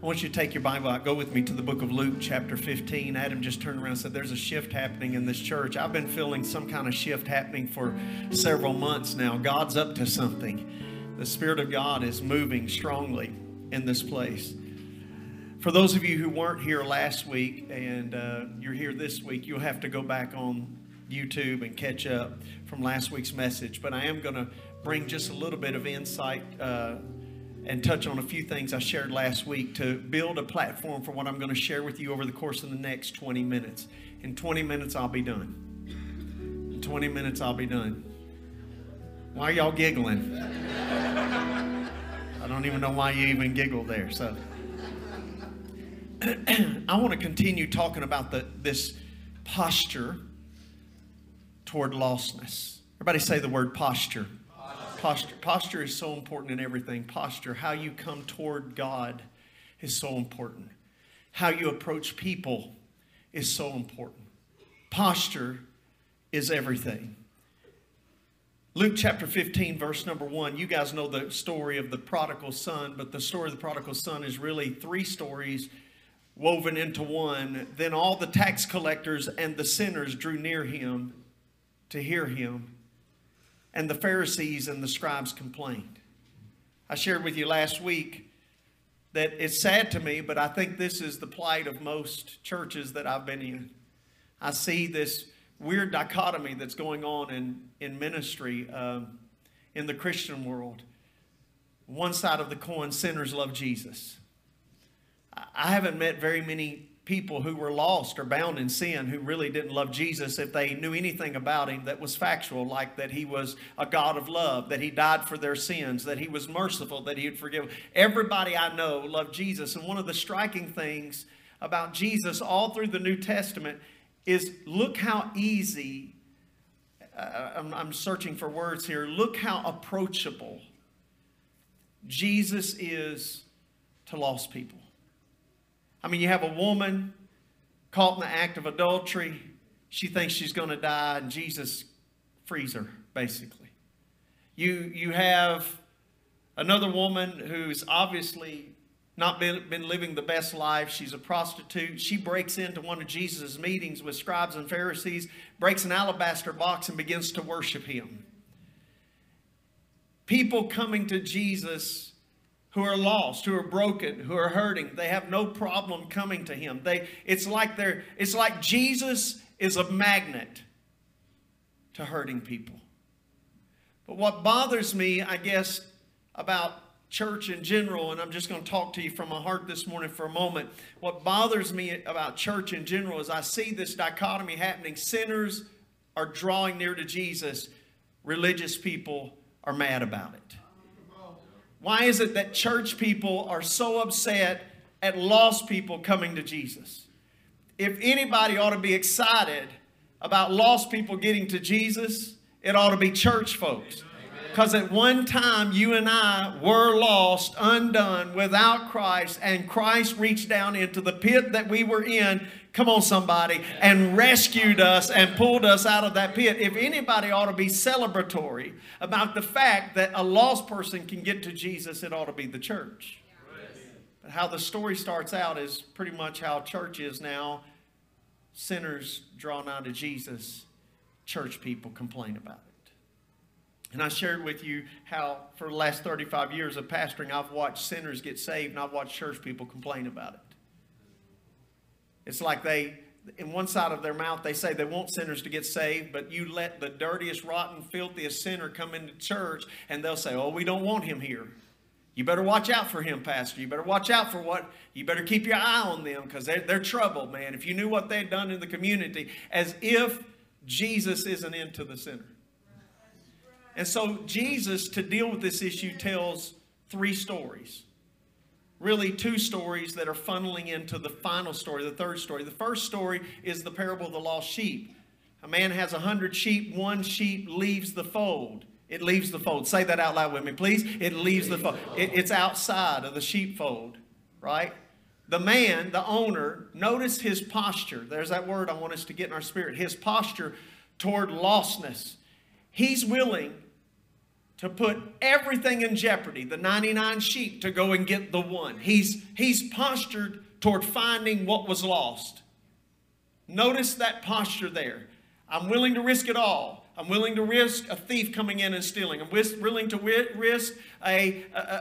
I want you to take your Bible out. Go with me to the book of Luke, chapter 15. Adam just turned around and said, there's a shift happening in this church. I've been feeling some kind of shift happening for several months now. God's up to something. The Spirit of God is moving strongly in this place. For those of you who weren't here last week and you're here this week, you'll have to go back on YouTube and catch up from last week's message. But I am going to bring just a little bit of insight and touch on a few things I shared last week to build a platform for what I'm going to share with you over the course of the next 20 minutes. In 20 minutes, I'll be done. In 20 minutes, I'll be done. Why are y'all giggling? I don't even know why you even giggled there. So I want to continue talking about this posture toward lostness. Everybody say the word posture. Posture is so important in everything. Posture, how you come toward God is so important. How you approach people is so important. Posture is everything. Luke chapter 15, verse number 1. You guys know the story of the prodigal son, but the story of the prodigal son is really three stories woven into one. Then all the tax collectors and the sinners drew near him to hear him. And the Pharisees and the scribes complained. I shared with you last week that it's sad to me, but I think this is the plight of most churches that I've been in. I see this weird dichotomy that's going on in ministry in the Christian world. One side of the coin, sinners love Jesus. I haven't met very many people who were lost or bound in sin who really didn't love Jesus if they knew anything about him that was factual, like that he was a God of love, that he died for their sins, that he was merciful, that he would forgive. Everybody I know loved Jesus. And one of the striking things about Jesus all through the New Testament is look how easy, I'm searching for words here, look how approachable Jesus is to lost people. I mean, you have a woman caught in the act of adultery. She thinks she's going to die, and Jesus frees her, basically. You have another woman who's obviously not been living the best life. She's a prostitute. She breaks into one of Jesus' meetings with scribes and Pharisees, breaks an alabaster box, and begins to worship him. People coming to Jesus who are lost, who are broken, who are hurting, they have no problem coming to him. It's like Jesus is a magnet to hurting people. But what bothers me, I guess, about church in general, and I'm just going to talk to you from my heart this morning for a moment. What bothers me about church in general is I see this dichotomy happening. Sinners are drawing near to Jesus. Religious people are mad about it. Why is it that church people are so upset at lost people coming to Jesus? If anybody ought to be excited about lost people getting to Jesus, it ought to be church folks. Because at one time, you and I were lost, undone, without Christ, and Christ reached down into the pit that we were in, come on somebody, and rescued us and pulled us out of that pit. If anybody ought to be celebratory about the fact that a lost person can get to Jesus, it ought to be the church. But how the story starts out is pretty much how church is now. Sinners draw nigh to Jesus. Church people complain about it. And I shared with you how for the last 35 years of pastoring, I've watched sinners get saved and I've watched church people complain about it. It's like in one side of their mouth, they say they want sinners to get saved, but you let the dirtiest, rotten, filthiest sinner come into church and they'll say, oh, we don't want him here. You better watch out for him, pastor. You better watch out for you better keep your eye on them because they're trouble, man. If you knew what they'd done in the community, as if Jesus isn't into the sinner. And so Jesus, to deal with this issue, tells three stories. Really two stories that are funneling into the final story, the third story. The first story is the parable of the lost sheep. A man has 100 sheep. One sheep leaves the fold. It leaves the fold. Say that out loud with me, please. It leaves the fold. It's outside of the sheepfold, right? The man, the owner, notice his posture. There's that word I want us to get in our spirit. His posture toward lostness. He's willing to put everything in jeopardy, the 99 sheep, to go and get the one. He's postured toward finding what was lost. Notice that posture there. I'm willing to risk it all. I'm willing to risk a thief coming in and stealing. I'm willing to risk a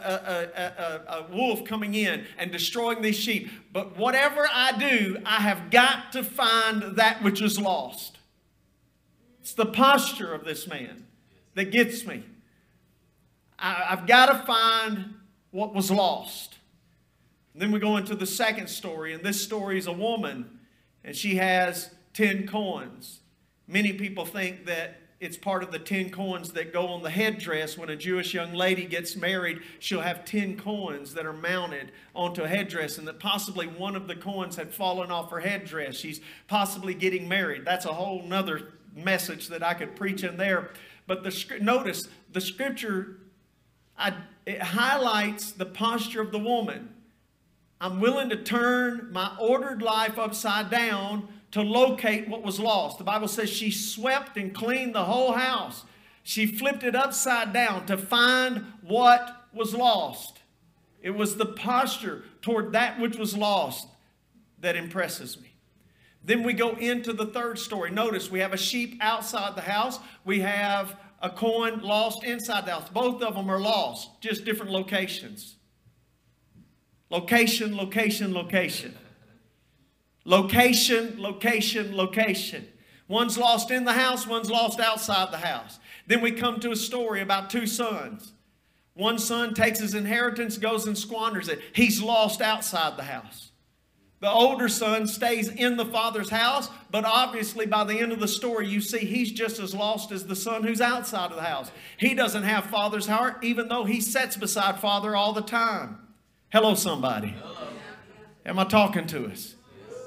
wolf coming in and destroying these sheep. But whatever I do, I have got to find that which is lost. It's the posture of this man that gets me. I've got to find what was lost. And then we go into the second story, and this story is a woman, and she has 10 coins. Many people think that it's part of the 10 coins that go on the headdress. When a Jewish young lady gets married, she'll have 10 coins that are mounted onto a headdress, and that possibly one of the coins had fallen off her headdress. She's possibly getting married. That's a whole nother message that I could preach in there. But notice the scripture, it highlights the posture of the woman. I'm willing to turn my ordered life upside down to locate what was lost. The Bible says she swept and cleaned the whole house. She flipped it upside down to find what was lost. It was the posture toward that which was lost that impresses me. Then we go into the third story. Notice we have a sheep outside the house. We have a coin lost inside the house. Both of them are lost, just different locations. Location, location, location. Location, location, location. One's lost in the house, one's lost outside the house. Then we come to a story about two sons. One son takes his inheritance, goes and squanders it. He's lost outside the house. The older son stays in the father's house, but obviously by the end of the story, you see he's just as lost as the son who's outside of the house. He doesn't have father's heart, even though he sits beside father all the time. Hello, somebody. Hello. Am I talking to us?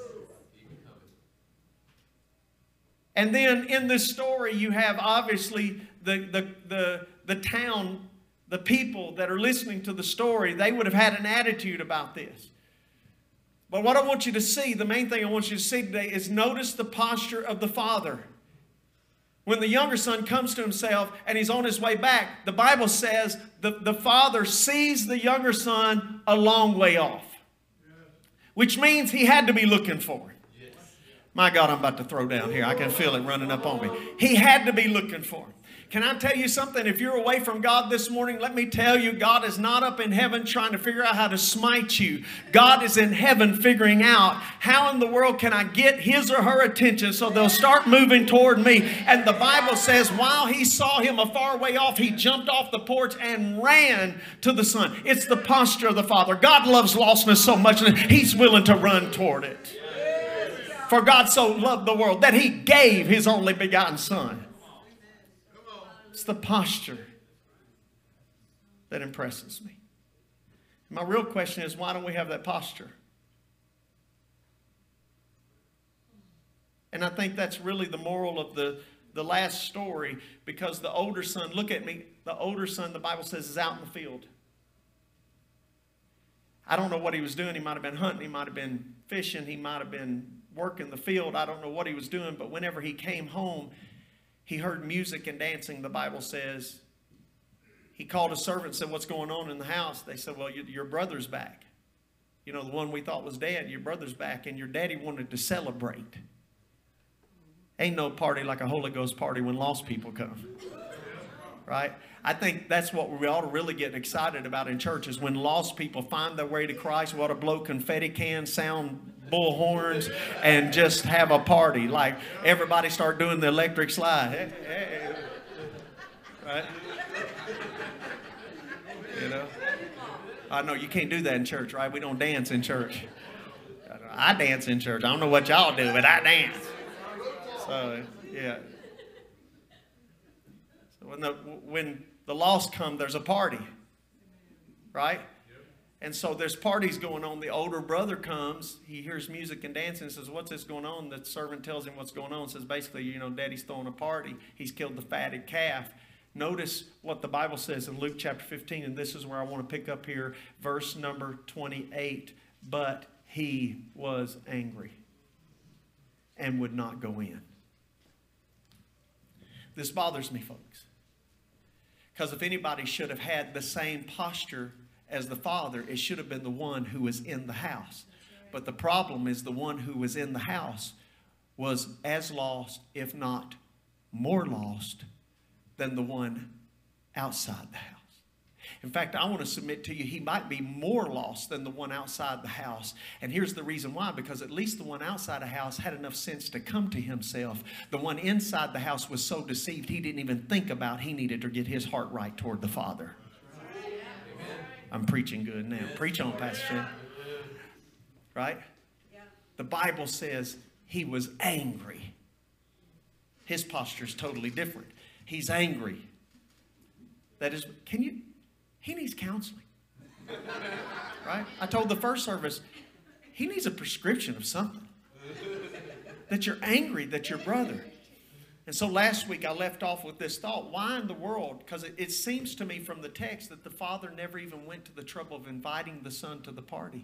And then in this story, you have obviously the town, the people that are listening to the story, they would have had an attitude about this. But what I want you to see, the main thing I want you to see today is notice the posture of the father. When the younger son comes to himself and he's on his way back, the Bible says the father sees the younger son a long way off. Which means he had to be looking for him. My God, I'm about to throw down here. I can feel it running up on me. He had to be looking for him. Can I tell you something? If you're away from God this morning, let me tell you, God is not up in heaven trying to figure out how to smite you. God is in heaven figuring out how in the world can I get his or her attention so they'll start moving toward me. And the Bible says while he saw him a far way off, he jumped off the porch and ran to the son. It's the posture of the Father. God loves lostness so much that he's willing to run toward it. For God so loved the world that he gave his only begotten son. It's the posture that impresses me. My real question is, why don't we have that posture? And I think that's really the moral of the last story, because the older son, look at me, the older son, the Bible says, is out in the field. I don't know what he was doing. He might have been hunting. He might have been fishing. He might have been working the field. I don't know what he was doing, but whenever he came home, he heard music and dancing, the Bible says. He called a servant and said, what's going on in the house? They said, well, your brother's back. You know, the one we thought was dead, your brother's back, and your daddy wanted to celebrate. Ain't no party like a Holy Ghost party when lost people come. Right? I think that's what we ought to really get excited about in church, is when lost people find their way to Christ, we ought to blow confetti cans, sound bullhorns, and just have a party. Like everybody start doing the electric slide. Hey, hey. Right? You know? I know you can't do that in church, right? We don't dance in church. I dance in church. I don't know what y'all do, but I dance. So, yeah. So when the lost come, there's a party, right? And so there's parties going on. The older brother comes. He hears music and dancing and says, what's this going on? The servant tells him what's going on. Says, basically, you know, Daddy's throwing a party. He's killed the fatted calf. Notice what the Bible says in Luke chapter 15, and this is where I want to pick up here, verse number 28. But he was angry and would not go in. This bothers me, folks. Because if anybody should have had the same posture as the father, it should have been the one who was in the house. But the problem is the one who was in the house was as lost, if not more lost, than the one outside the house. In fact, I want to submit to you, he might be more lost than the one outside the house. And here's the reason why. Because at least the one outside the house had enough sense to come to himself. The one inside the house was so deceived he didn't even think about he needed to get his heart right toward the Father. I'm preaching good now. Preach on, Pastor Jim. Right? The Bible says he was angry. His posture is totally different. He's angry. That is, he needs counseling. Right? I told the first service, he needs a prescription of something. That you're angry that your brother. And so last week I left off with this thought. Why in the world? Because it seems to me from the text that the father never even went to the trouble of inviting the son to the party.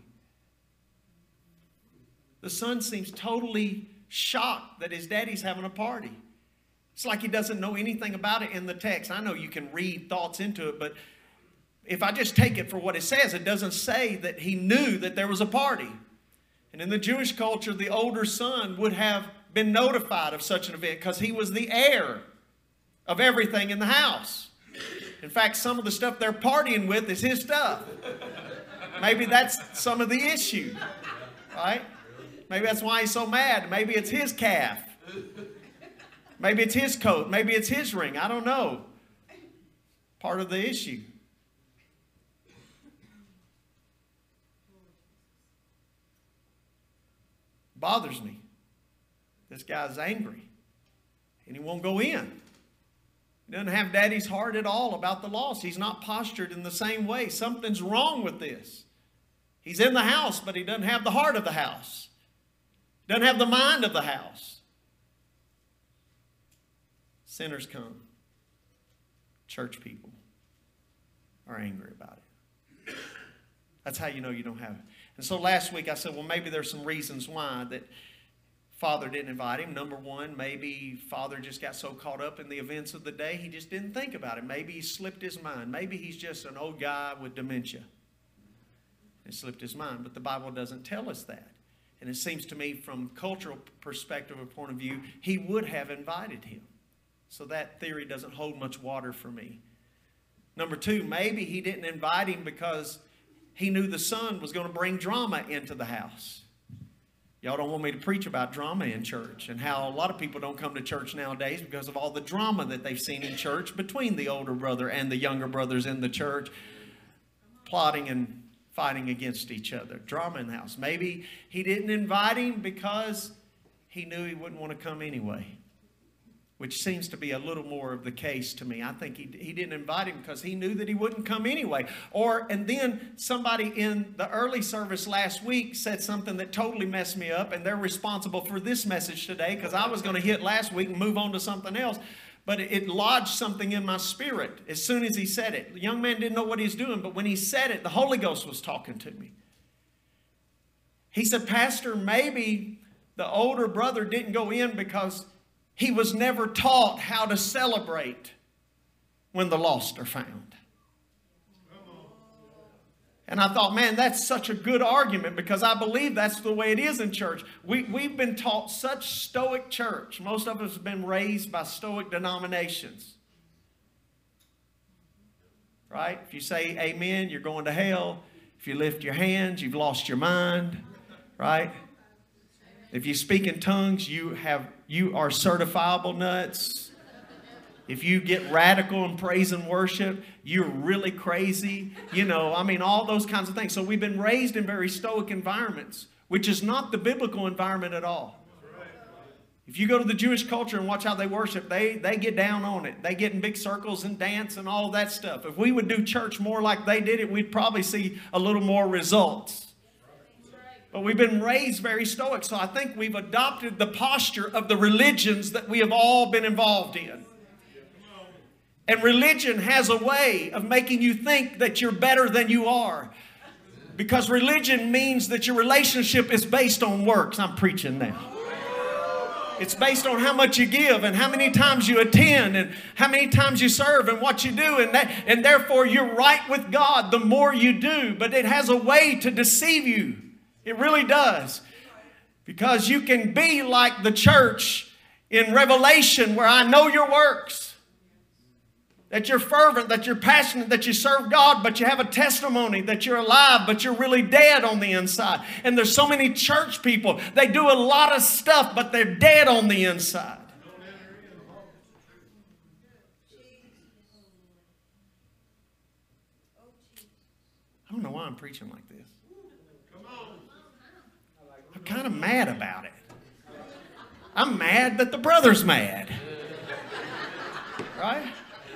The son seems totally shocked that his daddy's having a party. It's like he doesn't know anything about it in the text. I know you can read thoughts into it, but if I just take it for what it says, it doesn't say that he knew that there was a party. And in the Jewish culture, the older son would have been notified of such an event because he was the heir of everything in the house. In fact, some of the stuff they're partying with is his stuff. Maybe that's some of the issue, right? Maybe that's why he's so mad. Maybe it's his calf. Maybe it's his coat. Maybe it's his ring. I don't know. Part of the issue. Bothers me. This guy's angry. And he won't go in. He doesn't have daddy's heart at all about the loss. He's not postured in the same way. Something's wrong with this. He's in the house, but he doesn't have the heart of the house. Doesn't have the mind of the house. Sinners come. Church people are angry about it. That's how you know you don't have it. And so last week I said, well, maybe there's some reasons why that father didn't invite him. Number one, maybe father just got so caught up in the events of the day, he just didn't think about it. Maybe he slipped his mind. Maybe he's just an old guy with dementia. It slipped his mind. But the Bible doesn't tell us that. And it seems to me from cultural perspective or point of view, he would have invited him. So that theory doesn't hold much water for me. Number two, maybe he didn't invite him because he knew the son was going to bring drama into the house. Y'all don't want me to preach about drama in church and how a lot of people don't come to church nowadays because of all the drama that they've seen in church between the older brother and the younger brothers in the church, plotting and fighting against each other. Drama in the house. Maybe he didn't invite him because he knew he wouldn't want to come anyway, which seems to be a little more of the case to me. I think he didn't invite him because he knew that he wouldn't come anyway. And then somebody in the early service last week said something that totally messed me up, and they're responsible for this message today because I was going to hit last week and move on to something else. But it lodged something in my spirit as soon as he said it. The young man didn't know what he was doing, but when he said it, the Holy Ghost was talking to me. He said, Pastor, maybe the older brother didn't go in because he was never taught how to celebrate when the lost are found. And I thought, man, that's such a good argument because I believe that's the way it is in church. We've been taught such stoic church. Most of us have been raised by stoic denominations. Right? If you say amen, you're going to hell. If you lift your hands, you've lost your mind. Right? If you speak in tongues, you are certifiable nuts. If you get radical in praise and worship, you're really crazy. All those kinds of things. So we've been raised in very stoic environments, which is not the biblical environment at all. If you go to the Jewish culture and watch how they worship, they get down on it. They get in big circles and dance and all of that stuff. If we would do church more like they did it, we'd probably see a little more results. But we've been raised very stoic, so I think we've adopted the posture of the religions that we have all been involved in. And religion has a way of making you think that you're better than you are. Because religion means that your relationship is based on works. I'm preaching now. It's based on how much you give and how many times you attend and how many times you serve and what you do. And therefore, you're right with God the more you do. But it has a way to deceive you. It really does. Because you can be like the church in Revelation where I know your works. That you're fervent, that you're passionate, that you serve God, but you have a testimony that you're alive, but you're really dead on the inside. And there's so many church people, they do a lot of stuff, but they're dead on the inside. I don't know why I'm preaching like this. I'm kind of mad about it. I'm mad that the brother's mad. Right?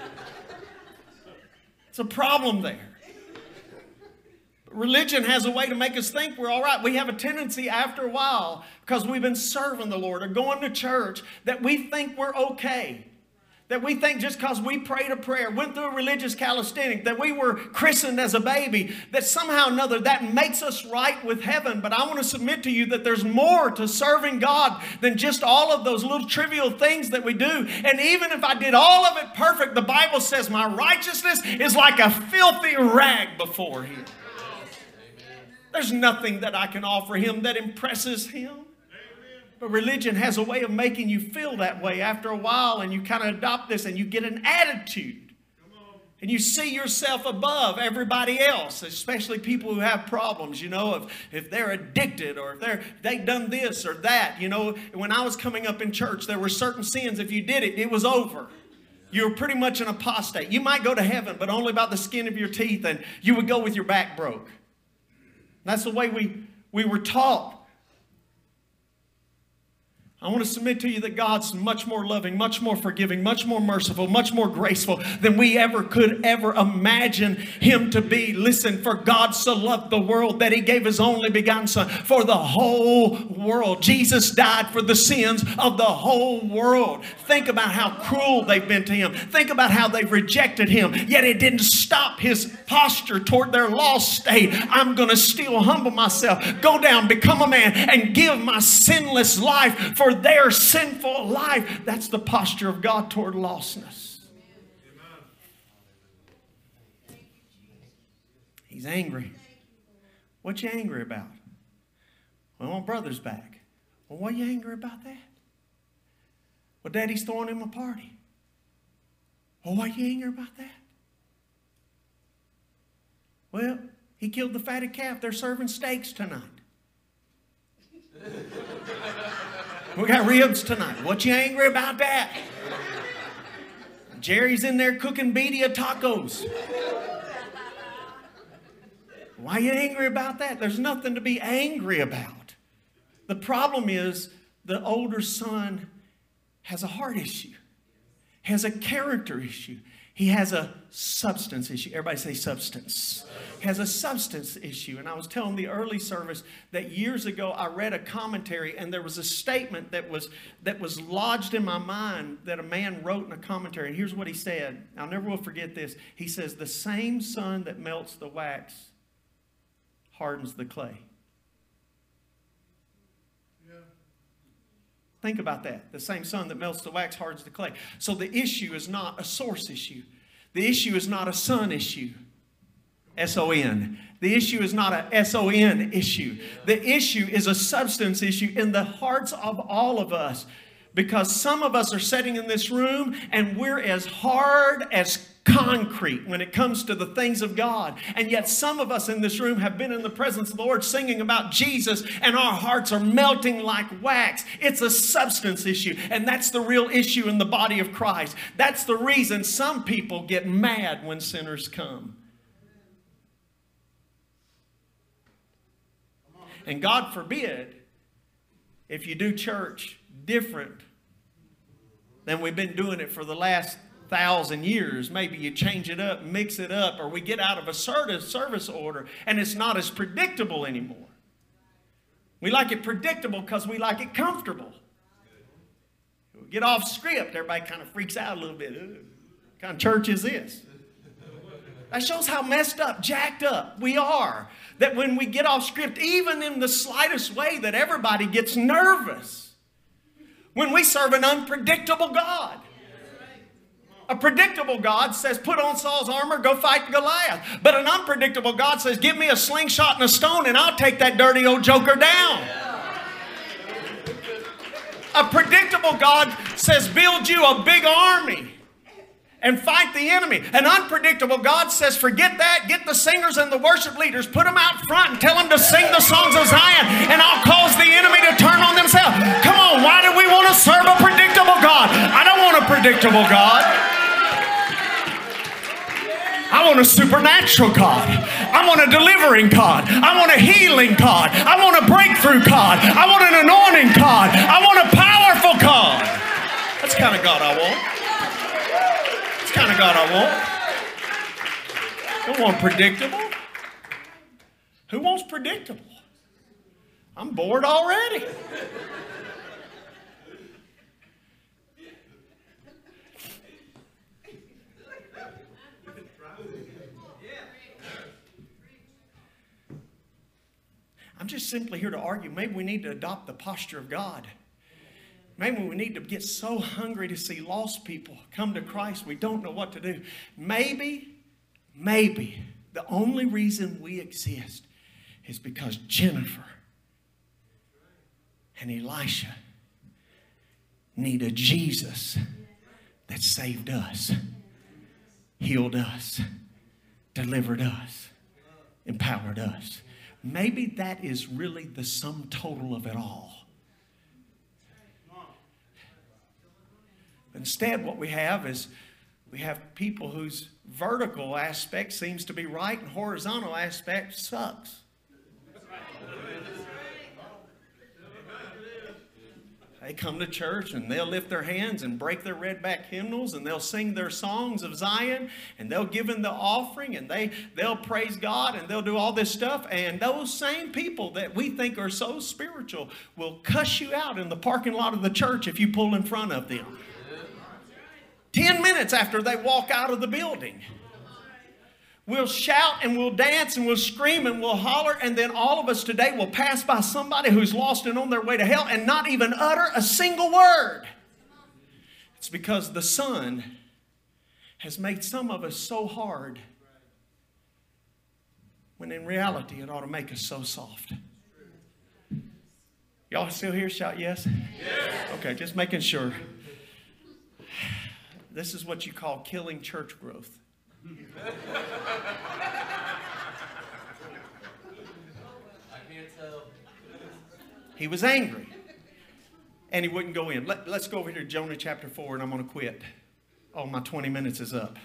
It's a problem there. Religion has a way to make us think we're all right. We have a tendency after a while, because we've been serving the Lord or going to church, that we think we're okay. That we think just because we prayed a prayer, went through a religious calisthenic, that we were christened as a baby, that somehow or another that makes us right with heaven. But I want to submit to you that there's more to serving God than just all of those little trivial things that we do. And even if I did all of it perfect, the Bible says my righteousness is like a filthy rag before Him. There's nothing that I can offer Him that impresses Him. But religion has a way of making you feel that way after a while, and you kind of adopt this and you get an attitude. And you see yourself above everybody else, especially people who have problems, you know, if they're addicted or if they've done this or that. You know, when I was coming up in church, there were certain sins, if you did it, it was over. You were pretty much an apostate. You might go to heaven, but only about the skin of your teeth, and you would go with your back broke. That's the way we were taught. I want to submit to you that God's much more loving, much more forgiving, much more merciful, much more graceful than we could ever imagine Him to be. Listen, for God so loved the world that He gave His only begotten Son for the whole world. Jesus died for the sins of the whole world. Think about how cruel they've been to Him. Think about how they've rejected Him. Yet it didn't stop His posture toward their lost state. I'm going to still humble myself, go down, become a man, and give my sinless life for their sinful life. That's the posture of God toward lostness. He's angry. What you angry about? Well, my brother's back. Well, what are you angry about that? Well, Daddy's throwing him a party. Well, why are you angry about that? Well, he killed the fatted calf. They're serving steaks tonight. We got ribs tonight. What you angry about that? Jerry's in there cooking birria tacos. Why are you angry about that? There's nothing to be angry about. The problem is the older son has a heart issue, has a character issue. He has a substance issue. Everybody say substance. Has a substance issue. And I was telling the early service that years ago I read a commentary, and there was a statement that was lodged in my mind that a man wrote in a commentary. And here's what he said. I'll never will forget this. He says, the same sun that melts the wax hardens the clay. Think about that. The same sun that melts the wax hardens the clay. So the issue is not a source issue. The issue is not a son issue. S-O-N. The issue is not a S-O-N issue. The issue is a substance issue in the hearts of all of us. Because some of us are sitting in this room and we're as hard as concrete when it comes to the things of God. And yet some of us in this room have been in the presence of the Lord singing about Jesus, and our hearts are melting like wax. It's a substance issue, and that's the real issue in the body of Christ. That's the reason some people get mad when sinners come. And God forbid if you do church different than we've been doing it for the last 1,000 years. Maybe you change it up, mix it up, or we get out of a service order and it's not as predictable anymore. We like it predictable because we like it comfortable. We get off script, everybody kind of freaks out a little bit. What kind of church is this? That shows how messed up, jacked up we are. That when we get off script, even in the slightest way, that everybody gets nervous. when we serve an unpredictable God. A predictable God says, put on Saul's armor, go fight Goliath. But an unpredictable God says, give me a slingshot and a stone and I'll take that dirty old joker down. A predictable God says, build you a big army and fight the enemy. An unpredictable God says, forget that, get the singers and the worship leaders, put them out front and tell them to sing the songs of Zion, and I'll cause the enemy to turn on themselves. Come on, why do we want to serve a predictable God? I don't want a predictable God. I want a supernatural God. I want a delivering God. I want a healing God. I want a breakthrough God. I want an anointing God. I want a powerful God. That's the kind of God I want. That's the kind of God I want. I don't want predictable. Who wants predictable? I'm bored already. I'm just simply here to argue. Maybe we need to adopt the posture of God. Maybe we need to get so hungry to see lost people come to Christ we don't know what to do. Maybe the only reason we exist is because Jennifer and Elisha needed Jesus that saved us, healed us, delivered us, empowered us. Maybe that is really the sum total of it all. Instead, what we have is we have people whose vertical aspect seems to be right and horizontal aspect sucks. They come to church and they'll lift their hands and break their red back hymnals and they'll sing their songs of Zion and they'll give in the offering and they'll praise God and they'll do all this stuff. And those same people that we think are so spiritual will cuss you out in the parking lot of the church if you pull in front of them. 10 minutes after they walk out of the building. We'll shout and we'll dance and we'll scream and we'll holler, and then all of us today will pass by somebody who's lost and on their way to hell and not even utter a single word. It's because the sun has made some of us so hard when in reality it ought to make us so soft. Y'all still here? Shout yes? Yes. Okay, just making sure. This is what you call killing church growth. I can't tell. He was angry and he wouldn't go in. Let's go over here to Jonah chapter 4 and I'm going to quit. Oh, my 20 minutes is up.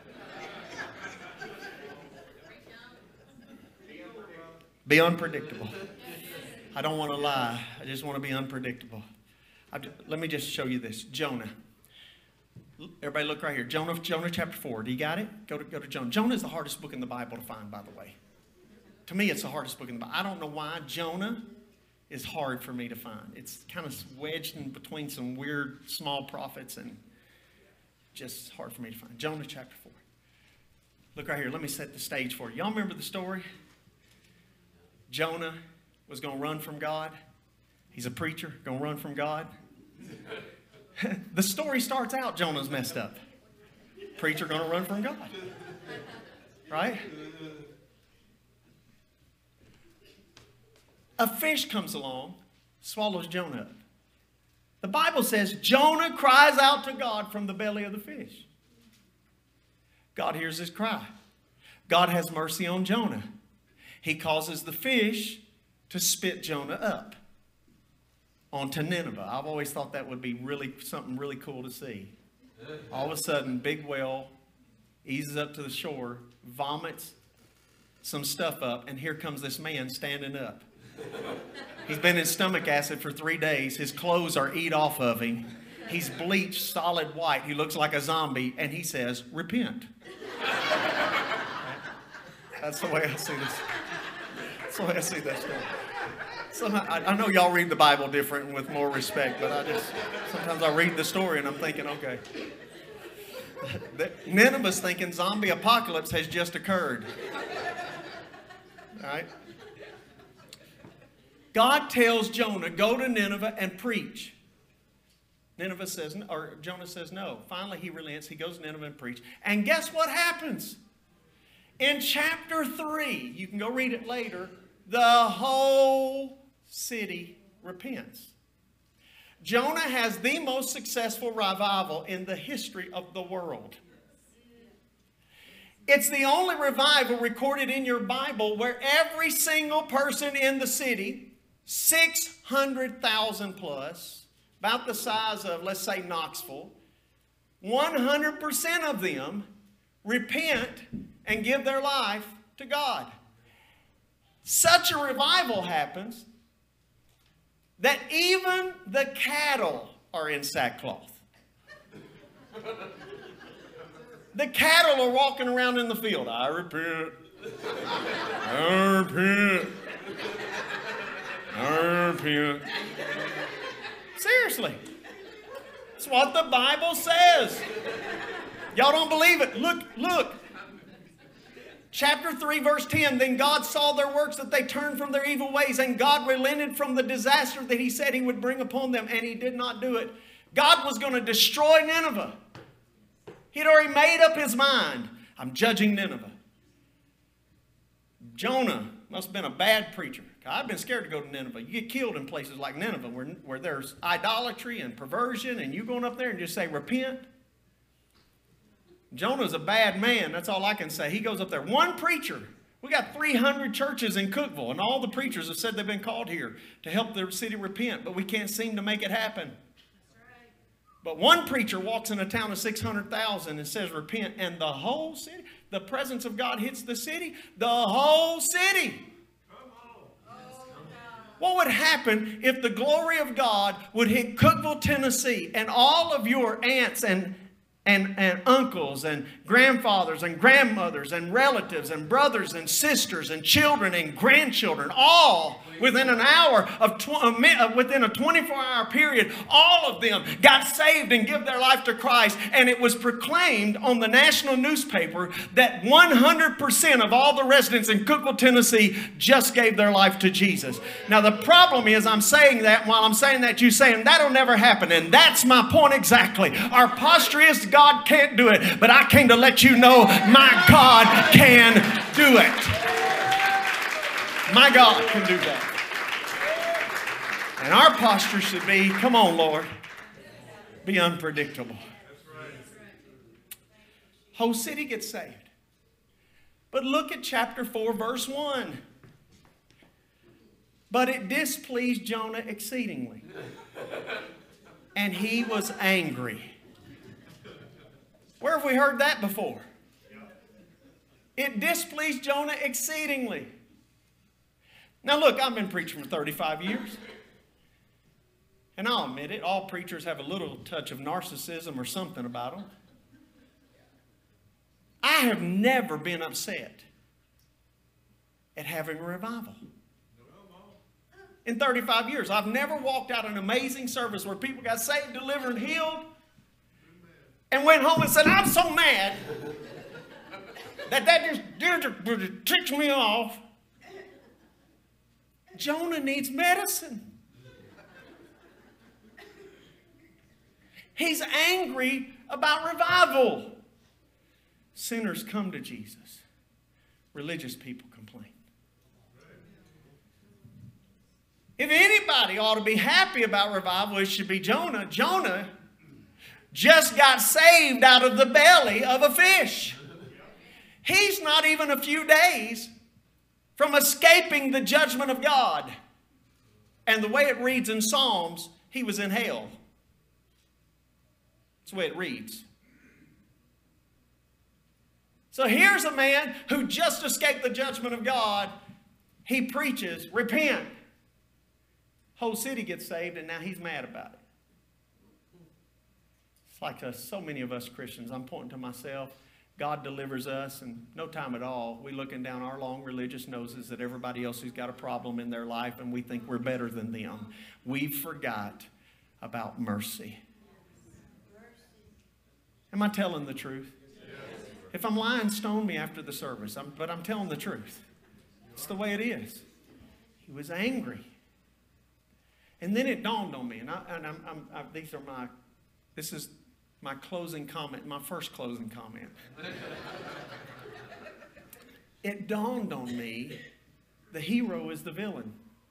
Be unpredictable. I don't want to lie. I just want to be unpredictable. Let me just show you this. Jonah. Everybody look right here. Jonah chapter 4. Do you got it? Go to Jonah. Jonah is the hardest book in the Bible to find, by the way. To me, it's the hardest book in the Bible. I don't know why Jonah is hard for me to find. It's kind of wedged in between some weird small prophets and just hard for me to find. Jonah chapter 4. Look right here. Let me set the stage for you. Y'all remember the story? Jonah was going to run from God. He's a preacher, going to run from God. The story starts out, Jonah's messed up. Preacher going to run from God. Right? A fish comes along, swallows Jonah up. The Bible says Jonah cries out to God from the belly of the fish. God hears his cry. God has mercy on Jonah. He causes the fish to spit Jonah up onto Nineveh. I've always thought that would be something really cool to see. All of a sudden, big whale eases up to the shore, vomits some stuff up, and here comes this man standing up. He's been in stomach acid for 3 days. His clothes are eat off of him. He's bleached solid white. He looks like a zombie, and he says, repent. That's the way I see this. That's the way I see that story. Somehow, I know y'all read the Bible different and with more respect, but sometimes I read the story and I'm thinking, okay. Nineveh's thinking zombie apocalypse has just occurred. All right? God tells Jonah, go to Nineveh and preach. Nineveh says, or Jonah says no. Finally, he relents. He goes to Nineveh and preaches. And guess what happens? In chapter 3, you can go read it later, the whole city repents. Jonah has the most successful revival in the history of the world. It's the only revival recorded in your Bible where every single person in the city, 600,000 plus, about the size of, let's say, Knoxville, 100% of them repent and give their life to God. Such a revival happens that even the cattle are in sackcloth. The cattle are walking around in the field. I repent. I repent. I repent. Seriously. It's what the Bible says. Y'all don't believe it. Look. Chapter 3, verse 10, then God saw their works, that they turned from their evil ways, and God relented from the disaster that he said he would bring upon them, and he did not do it. God was going to destroy Nineveh. He'd already made up his mind. I'm judging Nineveh. Jonah must have been a bad preacher. I've been scared to go to Nineveh. You get killed in places like Nineveh where there's idolatry and perversion, and you going up there and just say, repent. Jonah's a bad man. That's all I can say. He goes up there. One preacher. We got 300 churches in Cookeville, and all the preachers have said they've been called here to help the city repent, but we can't seem to make it happen. But one preacher walks in a town of 600,000 and says, repent, and the whole city, the presence of God hits the city, the whole city. What would happen if the glory of God would hit Cookeville, Tennessee, and all of your aunts and uncles and grandfathers and grandmothers and relatives and brothers and sisters and children and grandchildren, all within an hour of within a 24-hour period, all of them got saved and give their life to Christ, and it was proclaimed on the national newspaper that 100% of all the residents in Cookeville, Tennessee just gave their life to Jesus. Now the problem is I'm saying that, and while I'm saying that, you're saying that'll never happen, and that's my point exactly. Our posture is God can't do it, but I came to let you know my God can do it. My God can do that. And our posture should be, come on, Lord, be unpredictable. Whole city gets saved. But look at chapter 4, verse 1. But it displeased Jonah exceedingly, and he was angry. Where have we heard that before? It displeased Jonah exceedingly. Now look, I've been preaching for 35 years. And I'll admit it, all preachers have a little touch of narcissism or something about them. I have never been upset at having a revival. In 35 years, I've never walked out an amazing service where people got saved, delivered, and healed, and went home and said, I'm so mad that just ticks me off. Jonah needs medicine. He's angry about revival. Sinners come to Jesus. Religious people complain. If anybody ought to be happy about revival, it should be Jonah. Jonah just got saved out of the belly of a fish. He's not even a few days from escaping the judgment of God. And the way it reads in Psalms, he was in hell. That's the way it reads. So here's a man who just escaped the judgment of God. He preaches, repent. Whole city gets saved, and now he's mad about it. It's like so many of us Christians. I'm pointing to myself. God delivers us, and no time at all, we're looking down our long religious noses at everybody else who's got a problem in their life, and we think we're better than them. We forgot about mercy. Am I telling the truth? If I'm lying, stone me after the service, but I'm telling the truth. It's the way it is. He was angry. And then it dawned on me, and these are my This is my closing comment, my first closing comment. It dawned on me, the hero is the villain.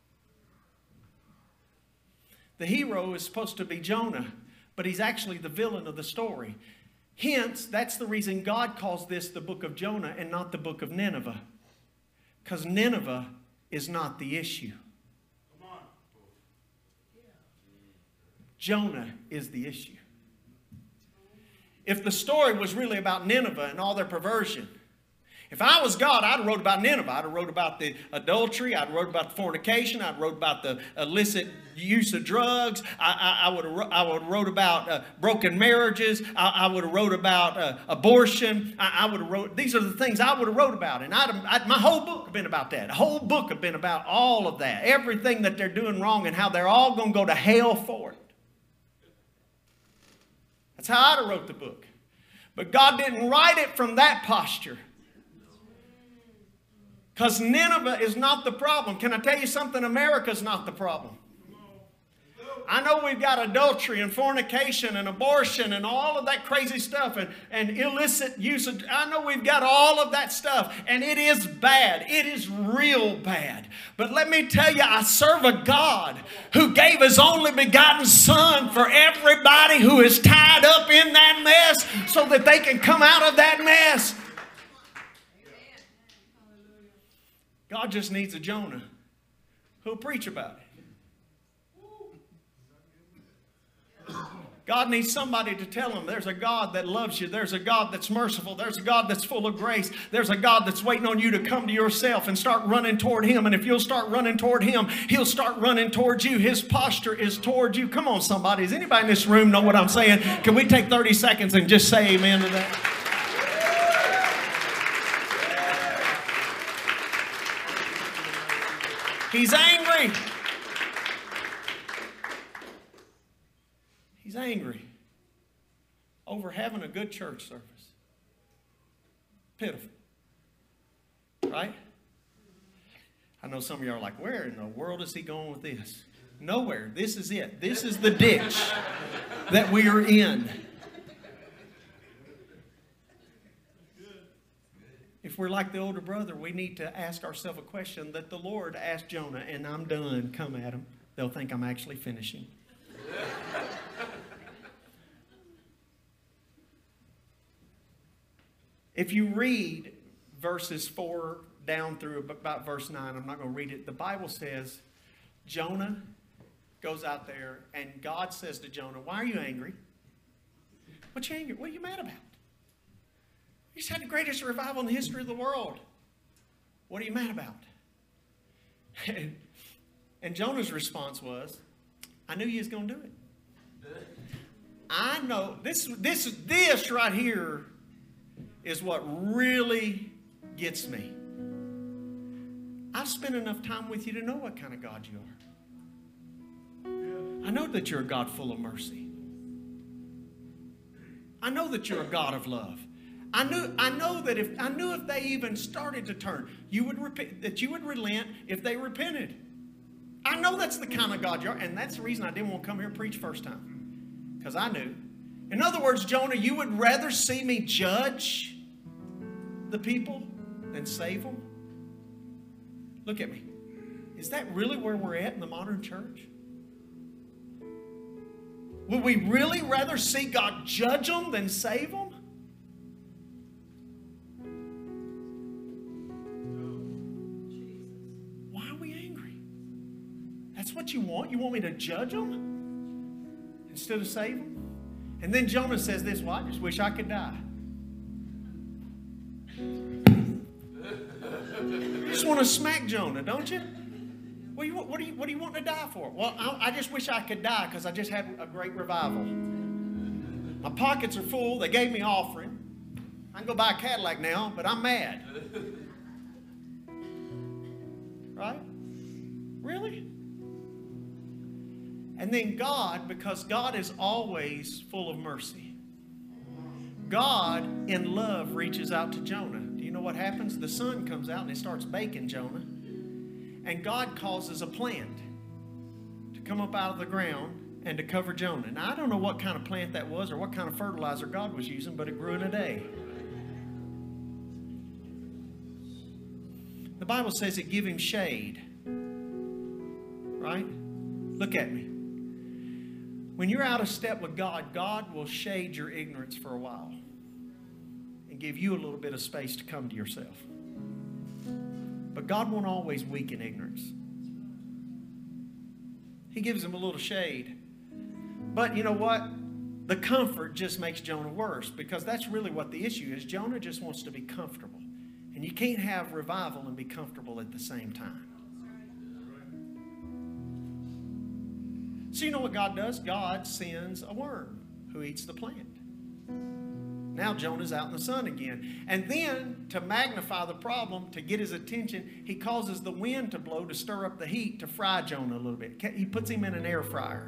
The hero is supposed to be Jonah, but he's actually the villain of the story. Hence, that's the reason God calls this the book of Jonah and not the book of Nineveh. Because Nineveh is not the issue. Come on. Jonah is the issue. If the story was really about Nineveh and all their perversion, if I was God, I'd have wrote about Nineveh. I'd have wrote about the adultery. I'd have wrote about the fornication. I'd have wrote about the illicit use of drugs. I would have wrote about broken marriages. I would have wrote about abortion. I would have wrote, these are the things I would have wrote about. And my whole book would have been about that. The whole book would have been about all of that. Everything that they're doing wrong and how they're all going to go to hell for it. That's how I'd have wrote the book. But God didn't write it from that posture. Because Nineveh is not the problem. Can I tell you something? America's not the problem. I know we've got adultery and fornication and abortion and all of that crazy stuff and illicit use of, I know we've got all of that stuff, and it is bad. It is real bad. But let me tell you, I serve a God who gave His only begotten Son for everybody who is tied up in that mess so that they can come out of that mess. God just needs a Jonah who'll preach about it. God needs somebody to tell him there's a God that loves you. There's a God that's merciful. There's a God that's full of grace. There's a God that's waiting on you to come to yourself and start running toward Him. And if you'll start running toward Him, He'll start running towards you. His posture is toward you. Come on, somebody. Does anybody in this room know what I'm saying? Can we take 30 seconds and just say amen to that? He's angry. He's angry over having a good church service. Pitiful. Right? I know some of you are like, where in the world is he going with this? Nowhere. This is it. This is the ditch that we are in. If we're like the older brother, we need to ask ourselves a question that the Lord asked Jonah, and I'm done. Come at him. They'll think I'm actually finishing. If you read verses 4 down through about verse 9, I'm not going to read it. The Bible says Jonah goes out there, and God says to Jonah, why are you angry? What you angry? What are you mad about? You just had the greatest revival in the history of the world. What are you mad about? And Jonah's response was, I knew you was going to do it. I know. This right here is what really gets me. I've spent enough time with you to know what kind of God you are. I know that you're a God full of mercy. I know that you're a God of love. I know that if they even started to turn, you would repent, that you would relent if they repented. I know that's the kind of God you are, and that's the reason I didn't want to come here and preach first time, because I knew. In other words, Jonah, you would rather see me judge the people than save them? Look at me. Is that really where we're at in the modern church? Would we really rather see God judge them than save them? Why are we angry? That's what you want? You want me to judge them instead of save them? And then Jonah says this, well, I just wish I could die. You just want to smack Jonah, don't you? What do you want to die for? Well, I just wish I could die because I just had a great revival. My pockets are full. They gave me offering. I can go buy a Cadillac now, but I'm mad. Right? Really? And then God, because God is always full of mercy, God in love reaches out to Jonah. Do you know what happens? The sun comes out and it starts baking Jonah. And God causes a plant to come up out of the ground and to cover Jonah. Now, I don't know what kind of plant that was or what kind of fertilizer God was using, but it grew in a day. The Bible says it gave him shade. Right? Look at me. When you're out of step with God, God will shade your ignorance for a while and give you a little bit of space to come to yourself. But God won't always weaken ignorance. He gives him a little shade. But you know what? The comfort just makes Jonah worse, because that's really what the issue is. Jonah just wants to be comfortable. And you can't have revival and be comfortable at the same time. So you know what God does? God sends a worm who eats the plant. Now Jonah's out in the sun again. And then, to magnify the problem, to get his attention, he causes the wind to blow to stir up the heat to fry Jonah a little bit. He puts him in an air fryer.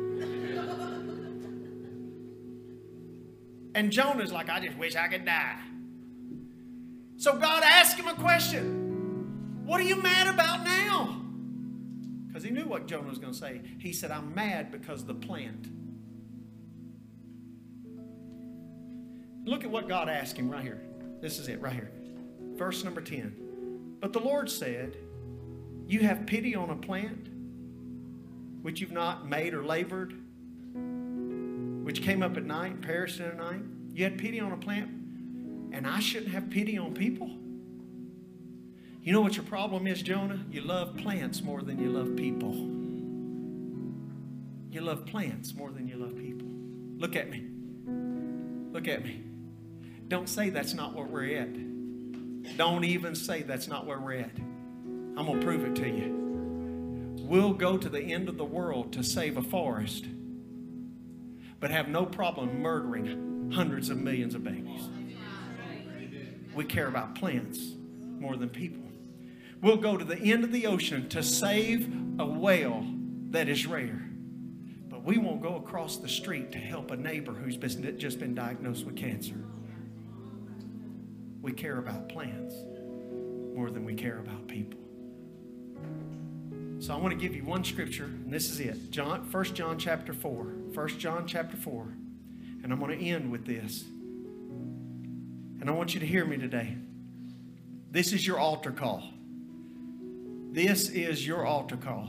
And Jonah's like, I just wish I could die. So God asked him a question. What are you mad about now? Because he knew what Jonah was going to say. He said, I'm mad because of the plant. Look at what God asked him right here. This is it right here. Verse number 10. But the Lord said, you have pity on a plant which you've not made or labored, which came up at night and perished in the night. You had pity on a plant, and I shouldn't have pity on people? You know what your problem is, Jonah? You love plants more than you love people. You love plants more than you love people. Look at me. Look at me. Don't say that's not where we're at. Don't even say that's not where we're at. I'm going to prove it to you. We'll go to the end of the world to save a forest, but have no problem murdering hundreds of millions of babies. We care about plants more than people. We'll go to the end of the ocean to save a whale that is rare, but we won't go across the street to help a neighbor who's just been diagnosed with cancer. We care about plants more than we care about people. So I want to give you one scripture, and this is it. 1 John chapter 4. 1 John chapter 4. And I'm going to end with this. And I want you to hear me today. This is your altar call. This is your altar call.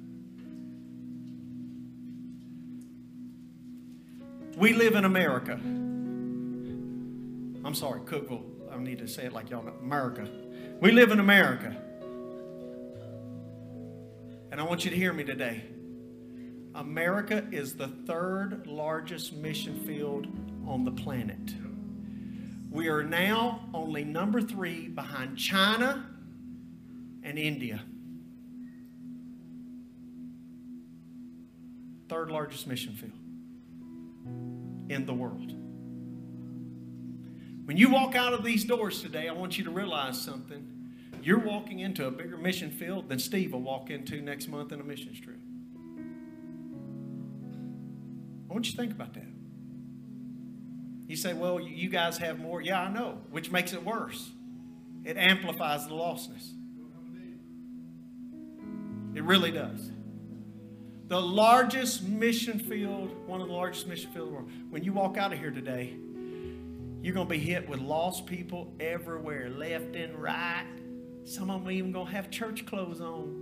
We live in America. I'm sorry, Cookville. I need to say it like y'all know. America. We live in America. And I want you to hear me today. America is the third largest mission field on the planet. We are now only number 3 behind China and India. Third largest mission field in the world. When you walk out of these doors today, I want you to realize something. You're walking into a bigger mission field than Steve will walk into next month in a missions trip. I want you to think about that. You say, well, you guys have more. Yeah, I know, which makes it worse. It amplifies the lostness. It really does. The largest mission field, one of the largest mission fields in the world. When you walk out of here today, you're going to be hit with lost people everywhere, left and right. Some of them even going to have church clothes on.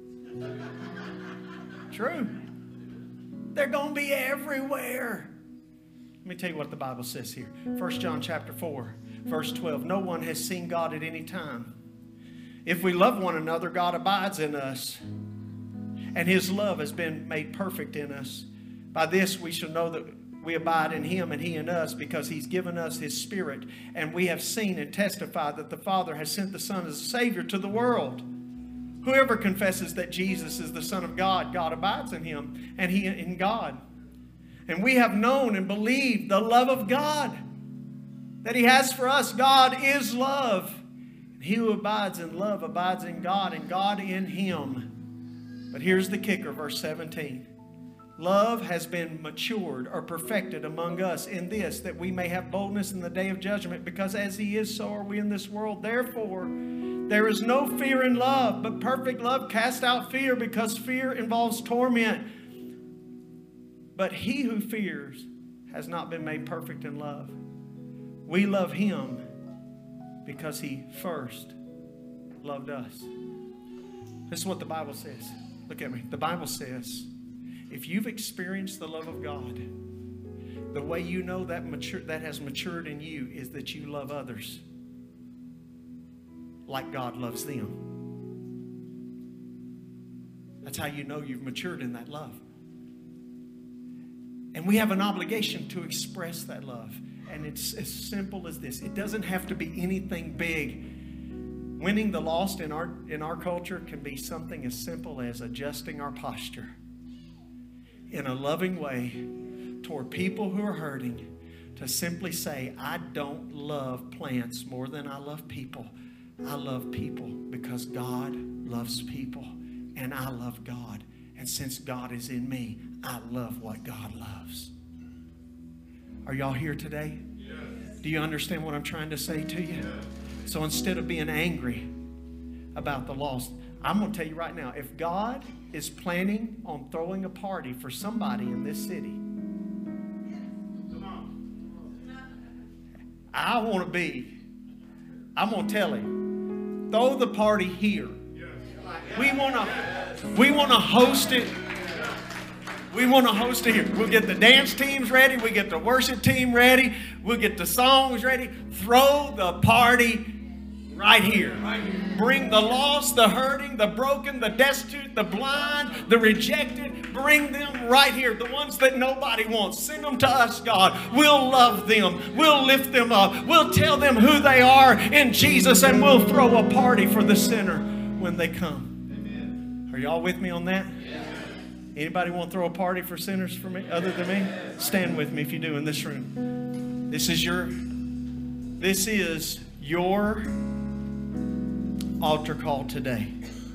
True. They're going to be everywhere. Let me tell you what the Bible says here. 1 John chapter 4, verse 12. No one has seen God at any time. If we love one another, God abides in us, and his love has been made perfect in us. By this we shall know that we abide in him and he in us, because he's given us his Spirit. And we have seen and testified that the Father has sent the Son as a Savior to the world. Whoever confesses that Jesus is the Son of God, God abides in him and he in God. And we have known and believed the love of God that he has for us. God is love. And he who abides in love abides in God, and God in him. But here's the kicker, verse 17. Love has been matured or perfected among us in this, that we may have boldness in the day of judgment, because as he is, so are we in this world. Therefore, there is no fear in love, but perfect love casts out fear, because fear involves torment. But he who fears has not been made perfect in love. We love him because he first loved us. This is what the Bible says. Look at me. The Bible says, if you've experienced the love of God, the way you know that has matured in you is that you love others like God loves them. That's how you know you've matured in that love. And we have an obligation to express that love. And it's as simple as this. It doesn't have to be anything big. Winning the lost in our culture can be something as simple as adjusting our posture in a loving way toward people who are hurting, to simply say, I don't love plants more than I love people. I love people because God loves people, and I love God. And since God is in me, I love what God loves. Are y'all here today? Yes. Do you understand what I'm trying to say to you? Yes. So instead of being angry about the lost, I'm going to tell you right now, if God is planning on throwing a party for somebody in this city, I'm going to tell him, throw the party here. We want to host it. We want to host it here. We'll get the dance teams ready. We get the worship team ready. We'll get the songs ready. Throw the party right here. Bring the lost, the hurting, the broken, the destitute, the blind, the rejected. Bring them right here. The ones that nobody wants. Send them to us, God. We'll love them. We'll lift them up. We'll tell them who they are in Jesus, and we'll throw a party for the sinner when they come. Amen. Are y'all with me on that? Yeah. Anybody want to throw a party for sinners for me other than me? Stand with me if you do in this room. This is your altar call today.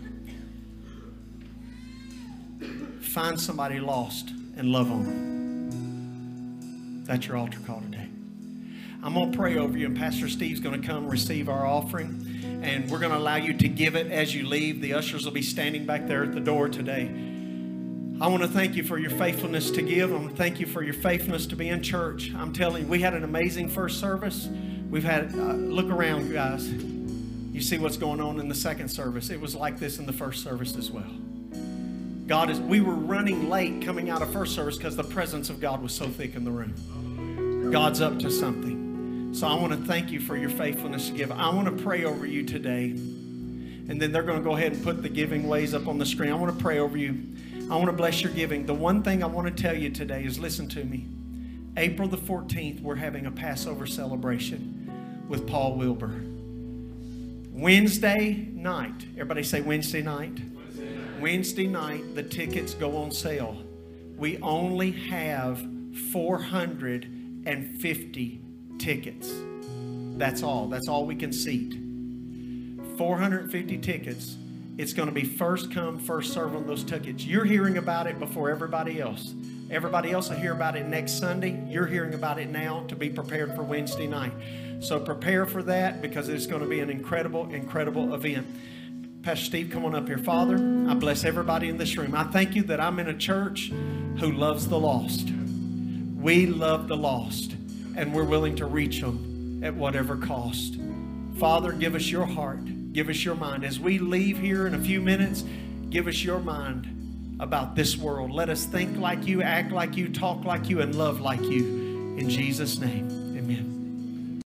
Find somebody lost and love on them. That's your altar call today. I'm going to pray over you, and Pastor Steve's going to come receive our offering, and we're going to allow you to give it as you leave. The ushers will be standing back there at the door today. I want to thank you for your faithfulness to give. I want to thank you for your faithfulness to be in church. I'm telling you, we had an amazing first service. We've had, look around, guys. You see what's going on in the second service. It was like this in the first service as well. We were running late coming out of first service because the presence of God was so thick in the room. God's up to something. So I want to thank you for your faithfulness to give. I want to pray over you today. And then they're going to go ahead and put the giving ways up on the screen. I want to pray over you. I want to bless your giving. The one thing I want to tell you today is, listen to me. April the 14th, we're having a Passover celebration with Paul Wilbur. Wednesday night. Everybody say Wednesday night. Wednesday night, the tickets go on sale. We only have 450 tickets. That's all. That's all we can seat. 450 tickets. It's going to be first come, first serve on those tickets. You're hearing about it before everybody else. Everybody else will hear about it next Sunday. You're hearing about it now to be prepared for Wednesday night. So prepare for that, because it's going to be an incredible, incredible event. Pastor Steve, come on up here. Father, I bless everybody in this room. I thank you that I'm in a church who loves the lost. We love the lost, and we're willing to reach them at whatever cost. Father, give us your heart. Give us your mind. As we leave here in a few minutes, give us your mind about this world. Let us think like you, act like you, talk like you, and love like you. In Jesus' name, amen.